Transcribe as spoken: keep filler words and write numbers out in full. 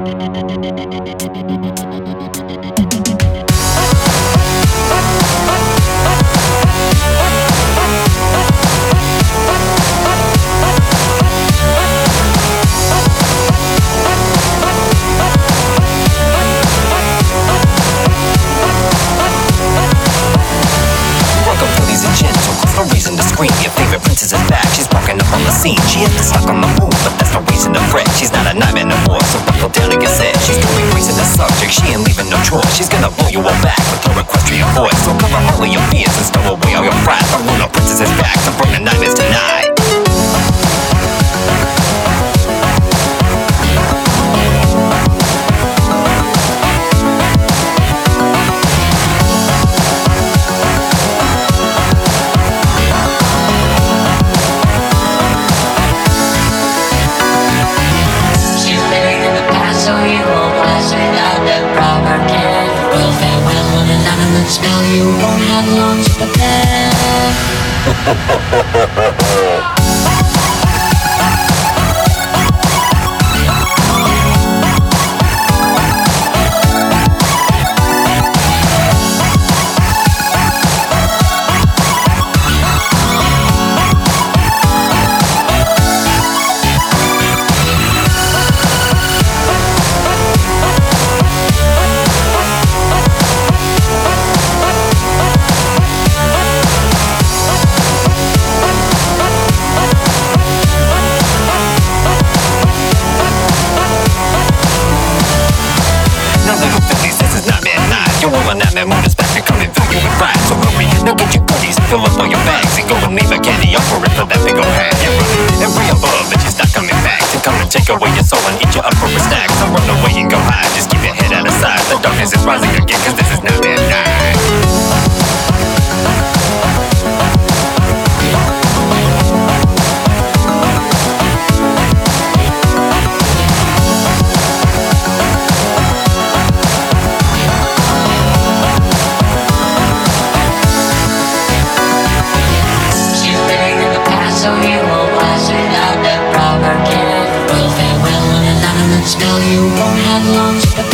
No reason to scream, your favorite princess is back. She's walking up on the scene, she has the stuck on the move, but that's no reason to fret. She's not a nightmare no more, so buckle down and get set. She's doing grace in the subject, she ain't leaving no choice. She's gonna blow you all back with her equestrian voice. So cover all of your fears and stow away all your pride. The Luna princess is back to bring the nightmares tonight. Spell you won't have long to prepare. Nightmare mood is back and coming through you with pride. So hurry, now get your goodies, fill up all your bags, and go and leave a candy offer it for that big old hat. Yeah, run and way above, but she's not coming back to come and take away your soul and eat you up for a snack. So run away and go hide, just keep your head out of sight. The darkness is rising again, cause this is nightmare night. Spell you won't have long to prepare.